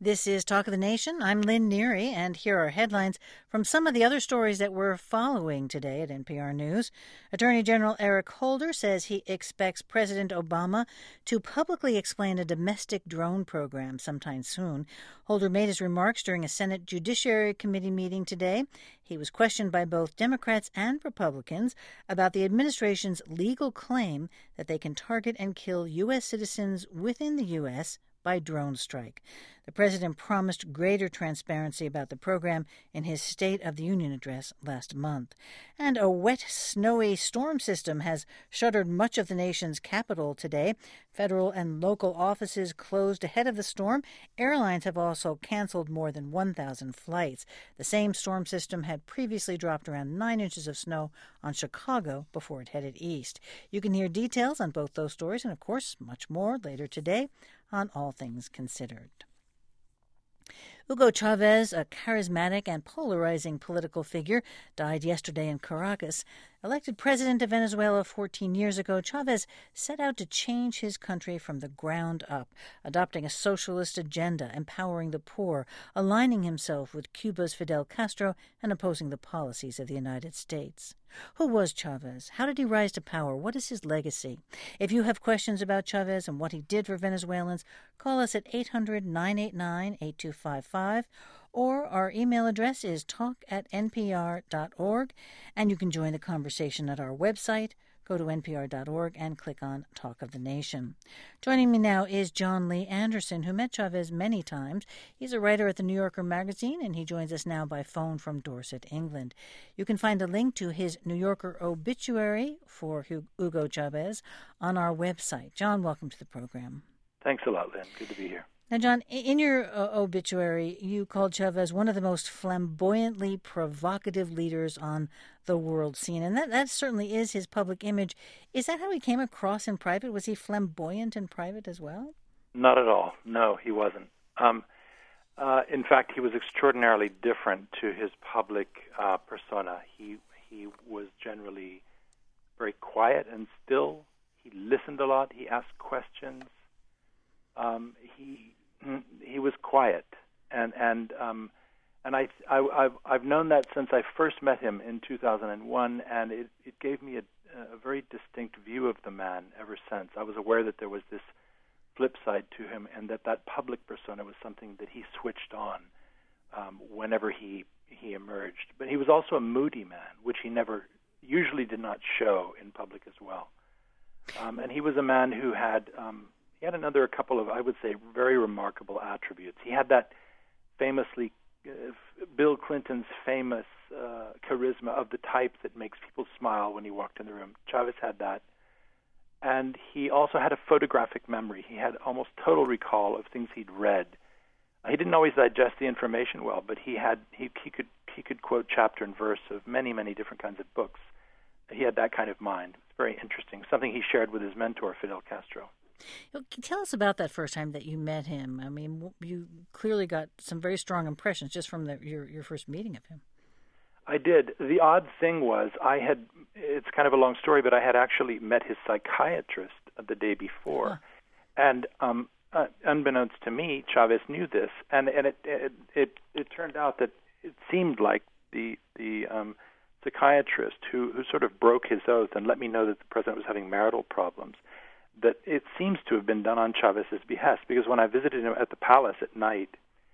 This is Talk of the Nation. I'm Lynn Neary, and here are headlines from some of the other stories that we're following today at NPR News. Attorney General Eric Holder says he expects President Obama to publicly explain a domestic drone program sometime soon. Holder made his remarks during a Senate Judiciary Committee meeting today. He was questioned by both Democrats and Republicans about the administration's legal claim that they can target and kill U.S. citizens within the U.S. by drone strike. The president promised greater transparency about the program in his State of the Union address last month. And a wet, snowy storm system has shuttered much of the nation's capital today. Federal and local offices closed ahead of the storm. Airlines have also canceled more than 1,000 flights. The same storm system had previously dropped around 9 inches of snow on Chicago before it headed east. You can hear details on both those stories and, of course, much more later today on All Things Considered. Hugo Chavez, a charismatic and polarizing political figure, died yesterday in Caracas. Elected president of Venezuela 14 years ago, Chavez set out to change his country from the ground up, adopting a socialist agenda, empowering the poor, aligning himself with Cuba's Fidel Castro, and opposing the policies of the United States. Who was Chavez? How did he rise to power? What is his legacy? If you have questions about Chavez and what he did for Venezuelans, call us at 800-989-8255, or our email address is talk@npr.org, and you can join the conversation at our website. Go to npr.org and click on Talk of the Nation. Joining me now is John Lee Anderson, who met Chavez many times. He's a writer at the New Yorker magazine, and he joins us now by phone from Dorset, England. You can find a link to his New Yorker obituary for Hugo Chavez on our website. John, welcome to the program. Thanks a lot, Lynn. Good to be here. Now, John, in your obituary, you called Chavez one of the most flamboyantly provocative leaders on the world scene, and that certainly is his public image. Is that how he came across in private? Was he flamboyant in private as well? Not at all. No, he wasn't. In fact, he was extraordinarily different to his public persona. He was generally very quiet and still. He listened a lot. He asked questions. He was quiet, and I've known that since I first met him in 2001, and it gave me a very distinct view of the man ever since. I was aware that there was this flip side to him, and that public persona was something that he switched on whenever he emerged. But he was also a moody man, which he usually did not show in public as well. And he was a man who had he had a couple of, I would say, very remarkable attributes. He had that famously, Bill Clinton's famous charisma of the type that makes people smile when he walked in the room. Chavez had that. And he also had a photographic memory. He had almost total recall of things he'd read. He didn't always digest the information well, but he could quote chapter and verse of many, many different kinds of books. He had that kind of mind. It's very interesting, something he shared with his mentor, Fidel Castro. Tell us about that first time that you met him. I mean, you clearly got some very strong impressions just from your first meeting of him. I did. The odd thing was it's kind of a long story, but I had actually met his psychiatrist the day before. Huh. And unbeknownst to me, Chavez knew this. And it turned out that it seemed like the psychiatrist who sort of broke his oath and let me know that the president was having marital problems, that it seems to have been done on Chavez's behest, because when I visited him at the palace at night,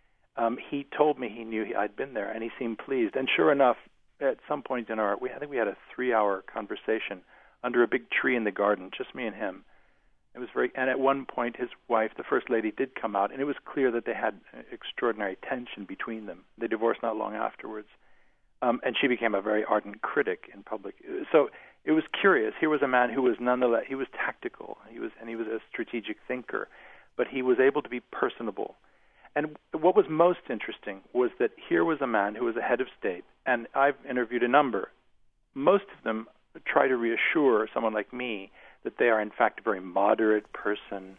he told me he knew I'd been there, and he seemed pleased. And sure enough, at some point I think we had a 3-hour conversation under a big tree in the garden, just me and him. It was and at one point his wife, the First Lady, did come out, and it was clear that they had extraordinary tension between them. They divorced not long afterwards. And she became a very ardent critic in public. So it was curious. Here was a man who was nonetheless, he was tactical, he was a strategic thinker, but he was able to be personable. And what was most interesting was that here was a man who was a head of state, and I've interviewed a number. Most of them try to reassure someone like me that they are in fact a very moderate person.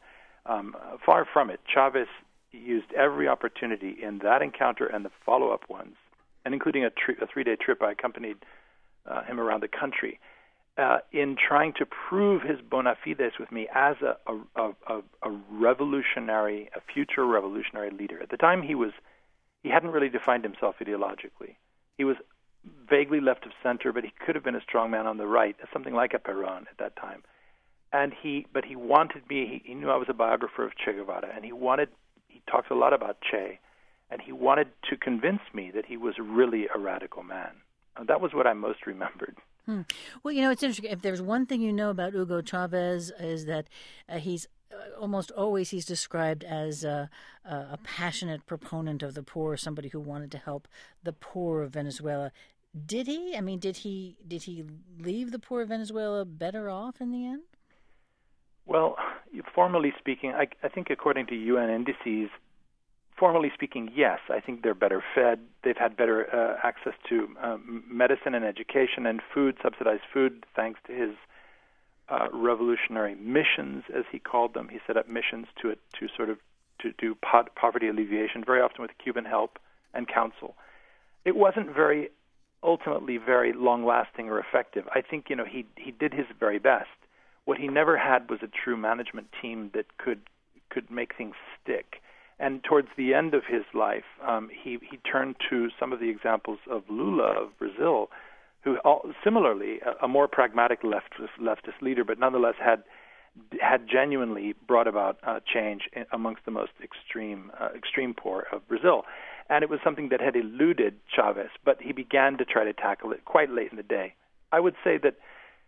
Far from it. Chavez used every opportunity in that encounter and the follow-up ones, and including a 3-day trip. I accompanied him around the country, in trying to prove his bona fides with me as a revolutionary, a future revolutionary leader. At the time, he hadn't really defined himself ideologically. He was vaguely left of center, but he could have been a strong man on the right, something like a Perón at that time. But he wanted me. He knew I was a biographer of Che Guevara, and he talks a lot about Che, and he wanted to convince me that he was really a radical man. That was what I most remembered. Well, it's interesting. If there's one thing you know about Hugo Chavez is that he's almost always he's described as a passionate proponent of the poor, somebody who wanted to help the poor of Venezuela. Did he? I mean, did he leave the poor of Venezuela better off in the end? Well, formally speaking, I think according to UN indices, formally speaking, yes. I think they're better fed. They've had better access to medicine and education and food, subsidized food, thanks to his revolutionary missions, as he called them. He set up missions to do poverty alleviation, very often with Cuban help and counsel. It wasn't ultimately very long-lasting or effective. I think he did his very best. What he never had was a true management team that could make things stick. And towards the end of his life, he turned to some of the examples of Lula of Brazil, who similarly a more pragmatic leftist leader, but nonetheless had genuinely brought about change amongst the most extreme poor of Brazil. And it was something that had eluded Chavez, but he began to try to tackle it quite late in the day. I would say that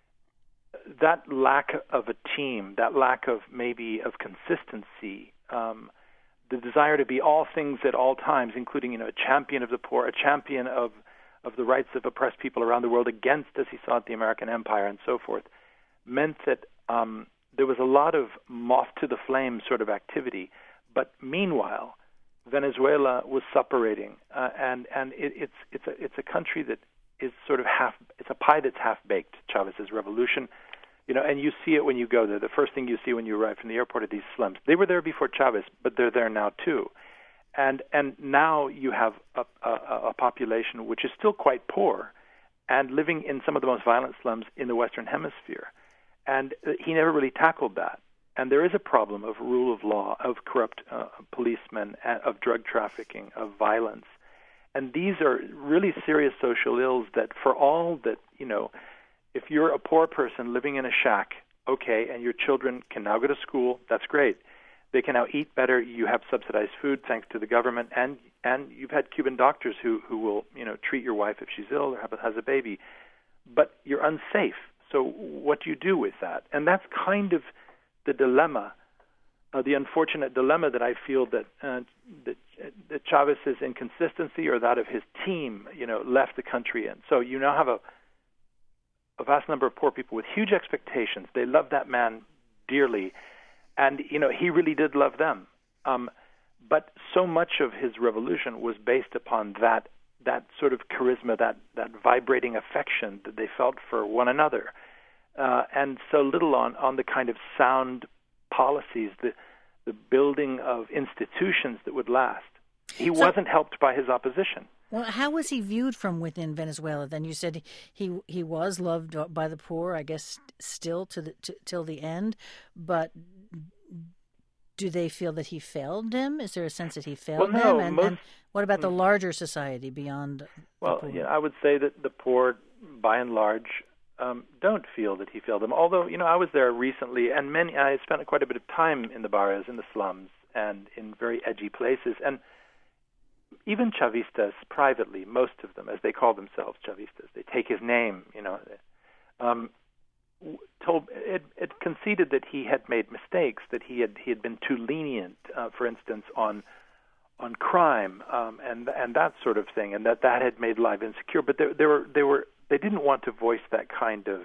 lack of a team, that lack of consistency, the desire to be all things at all times, including a champion of the poor, a champion of the rights of oppressed people around the world against, as he saw it, the American empire and so forth, meant that there was a lot of moth to the flame sort of activity. But meanwhile, Venezuela was suppurating, and it's a country that is sort of it's a pie that's half baked. Chavez's revolution, and you see it when you go there. The first thing you see when you arrive from the airport are these slums. They were there before Chavez, but they're there now too. And now you have a population which is still quite poor and living in some of the most violent slums in the Western Hemisphere. And he never really tackled that. And there is a problem of rule of law, of corrupt policemen, of drug trafficking, of violence. And these are really serious social ills that for all that, if you're a poor person living in a shack, okay, and your children can now go to school, that's great. They can now eat better. You have subsidized food thanks to the government, and you've had Cuban doctors who will treat your wife if she's ill or has a baby. But you're unsafe. So what do you do with that? And that's kind of the dilemma, the unfortunate dilemma that I feel that Chavez's inconsistency or that of his team, left the country in. So you now have a vast number of poor people with huge expectations. They love that man dearly. And, he really did love them. But so much of his revolution was based upon that sort of charisma, that vibrating affection that they felt for one another. And so little on the kind of sound policies, the building of institutions that would last. He wasn't helped by his opposition. Well, how was he viewed from within Venezuela? Then you said he was loved by the poor, I guess, still till the end. But do they feel that he failed them? Is there a sense that he failed them? And what about the larger society beyond? Well, I would say that the poor, by and large, don't feel that he failed them. Although, I was there recently, and I spent quite a bit of time in the barrios, in the slums, and in very edgy places, and even Chavistas privately, most of them, as they call themselves Chavistas, they take his name, it conceded that he had made mistakes, that he had been too lenient, for instance, on crime, and that sort of thing, and that had made life insecure. But they didn't want to voice that kind of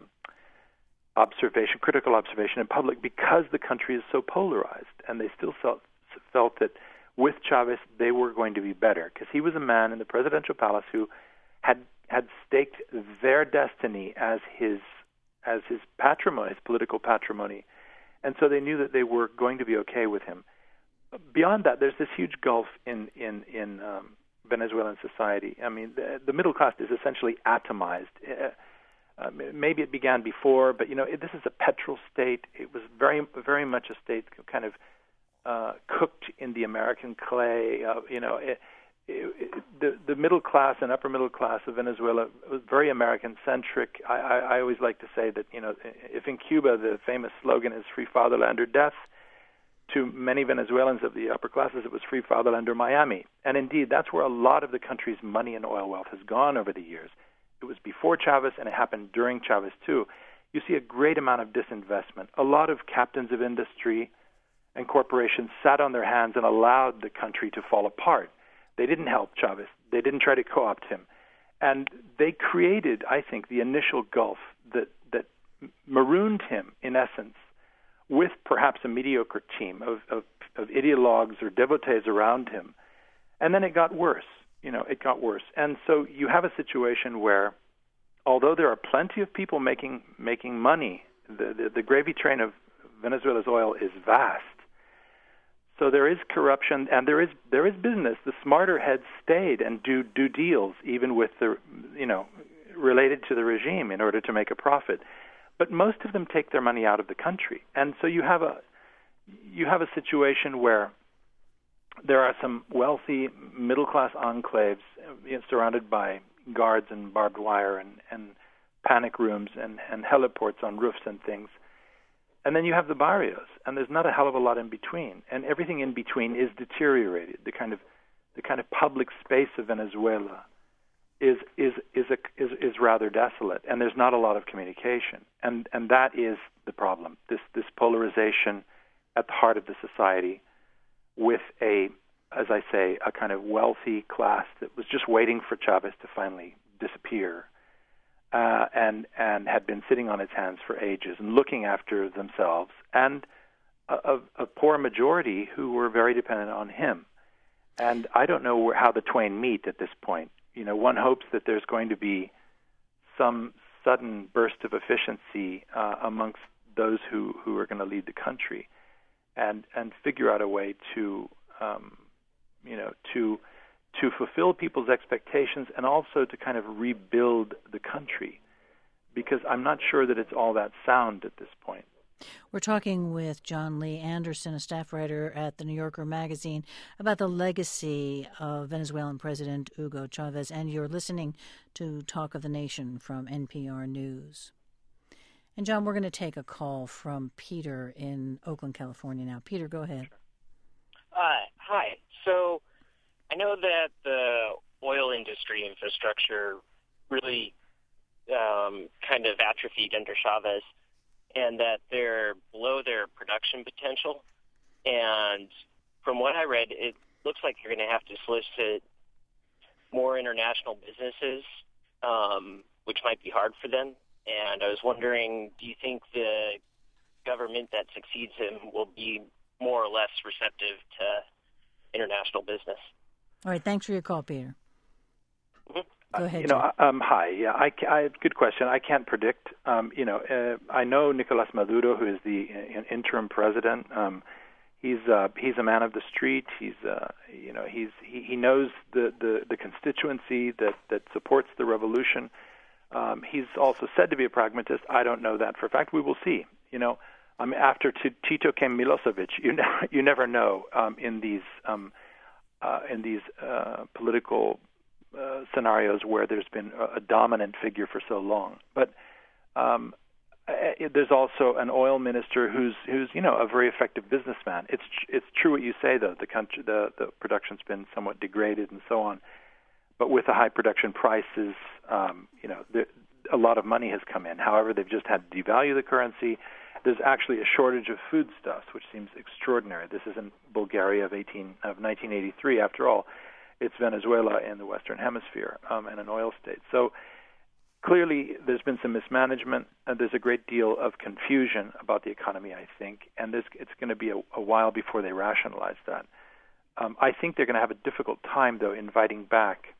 critical observation in public, because the country is so polarized, and they still felt that with Chavez they were going to be better, because he was a man in the presidential palace who had staked their destiny as his patrimony, his political patrimony, and so they knew that they were going to be okay with him. Beyond that, there's this huge gulf in Venezuelan society. I mean, the middle class is essentially atomized. Maybe it began before, but this is a petrol state. It was very, very much a state kind of cooked in the American clay. The middle class and upper middle class of Venezuela was very American-centric. I always like to say that, if in Cuba the famous slogan is "Free Fatherland or Death," to many Venezuelans of the upper classes it was "Free Fatherland or Miami." And indeed, that's where a lot of the country's money and oil wealth has gone over the years. It was before Chavez, and it happened during Chavez, too. You see a great amount of disinvestment. A lot of captains of industry and corporations sat on their hands and allowed the country to fall apart. They didn't help Chavez. They didn't try to co-opt him. And they created, I think, the initial gulf that marooned him, in essence, with perhaps a mediocre team of ideologues or devotees around him. And then it got worse. It got worse. And so you have a situation where, although there are plenty of people making money, the gravy train of Venezuela's oil is vast. So there is corruption and there is business. The smarter heads stayed and do deals, even with the related to the regime, in order to make a profit. But most of them take their money out of the country, and so you have a situation where there are some wealthy middle-class enclaves surrounded by guards and barbed wire and panic rooms and heliports on roofs and things. And then you have the barrios, and there's not a hell of a lot in between. And everything in between is deteriorated. The kind of public space of Venezuela is rather desolate, and there's not a lot of communication. And that is the problem. This polarization at the heart of the society, with as I say, a kind of wealthy class that was just waiting for Chavez to finally disappear, and had been sitting on its hands for ages and looking after themselves, and a poor majority who were very dependent on him. And I don't know how the twain meet at this point. One hopes that there's going to be some sudden burst of efficiency amongst those who are going to lead the country, and figure out a way to fulfill people's expectations, and also to kind of rebuild the country, because I'm not sure that it's all that sound at this point. We're talking with John Lee Anderson, a staff writer at The New Yorker magazine, about the legacy of Venezuelan President Hugo Chavez, and you're listening to Talk of the Nation from NPR News. And, John, we're going to take a call from Peter in Oakland, California now. Peter, go ahead. Hi. So I know that the oil industry infrastructure really kind of atrophied under Chavez, and that they're below their production potential. And from what I read, it looks like you're going to have to solicit more international businesses, which might be hard for them. And I was wondering, do you think the government that succeeds him will be more or less receptive to international business? All right, thanks for your call, Peter. Mm-hmm. Go ahead. Hi. Yeah, good question. I can't predict. I know Nicolas Maduro, who is the interim president. He's a man of the street. He knows the constituency that supports the revolution. He's also said to be a pragmatist. I don't know that for a fact. We will see. After Tito came Milosevic. You never know in these political scenarios where there's been a dominant figure for so long. But there's also an oil minister who's a very effective businessman. It's true what you say, though. The production's been somewhat degraded and so on. But with the high production prices, a lot of money has come in. However, they've just had to devalue the currency. There's actually a shortage of foodstuffs, which seems extraordinary. This isn't Bulgaria of 1983, after all. It's Venezuela in the Western Hemisphere and an oil state. So clearly there's been some mismanagement, and there's a great deal of confusion about the economy, I think, and it's going to be a while before they rationalize that. I think they're going to have a difficult time, though, inviting back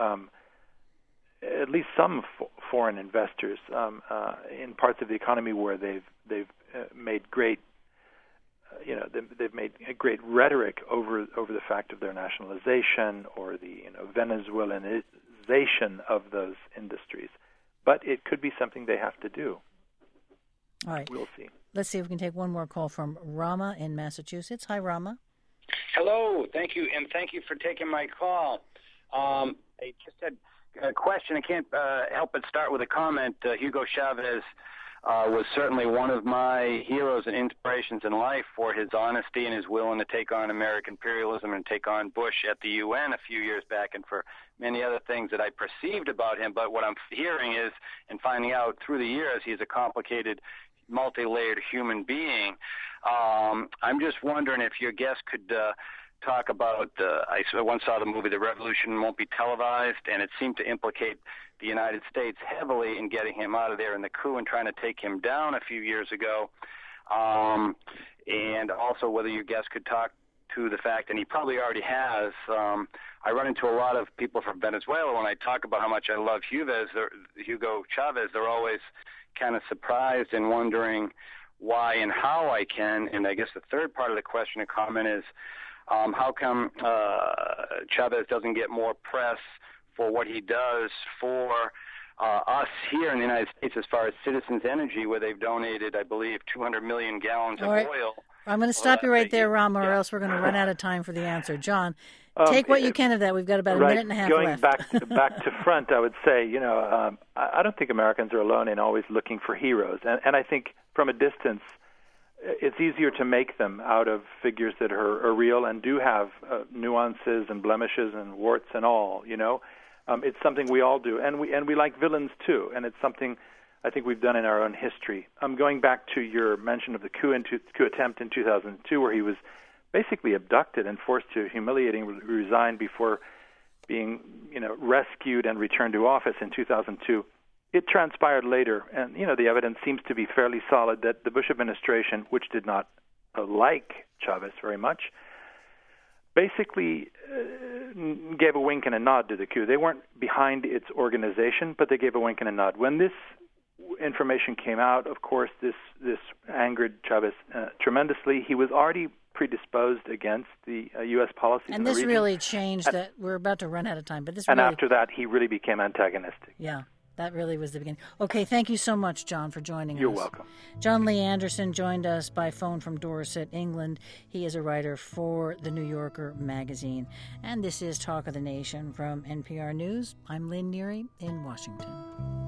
at least some foreign investors in parts of the economy where they've made great they've made a great rhetoric over the fact of their nationalization or the Venezuelanization of those industries. but it could be something they have to do. All right. We'll see. Let's see if we can take one more call from Rama in Massachusetts. Hi, Rama. Hello. Thank you, and thank you for taking my call. I just had a question. I can't help but start with a comment. Hugo Chavez was certainly one of my heroes and inspirations in life for his honesty and his willing to take on American imperialism and take on Bush at the UN a few years back, and for many other things that I perceived about him. But what I'm hearing is, and finding out through the years, he's a complicated, multi-layered human being. I'm just wondering if your guest could talk about, I once saw the movie The Revolution Won't Be Televised, and it seemed to implicate the United States heavily in getting him out of there in the coup and trying to take him down a few years ago. And also whether your guest could talk to the fact, and he probably already has, I run into a lot of people from Venezuela when I talk about how much I love Hugo Chavez. They're always kind of surprised and wondering why and how I can. And I guess the third part of the question or comment is, how come Chavez doesn't get more press for what he does for us here in the United States as far as Citizens Energy, where they've donated, I believe, 200 million gallons of oil. I'm going to stop you right there, Rama, or else we're going to run out of time for the answer. John, take what you can of that. We've got about a minute and a half left. Going back to front, I would say, I don't think Americans are alone in always looking for heroes. And I think from a distance, it's easier to make them out of figures that are real and do have nuances and blemishes and warts and all, It's something we all do. And we like villains, too. And it's something I think we've done in our own history. Going back to your mention of the coup attempt in 2002, where he was basically abducted and forced to humiliatingly resign before being, rescued and returned to office in 2002. It transpired later, and, the evidence seems to be fairly solid that the Bush administration, which did not like Chavez very much, basically gave a wink and a nod to the coup. They weren't behind its organization, but they gave a wink and a nod. When this information came out, of course, this angered Chavez tremendously. He was already predisposed against the U.S. policies. And this really changed that. We're about to run out of time, but this and after that, he really became antagonistic. Yeah. That really was the beginning. Okay, thank you so much, John, for joining us. You're welcome. John Lee Anderson joined us by phone from Dorset, England. He is a writer for The New Yorker magazine. And this is Talk of the Nation from NPR News. I'm Lynn Neary in Washington.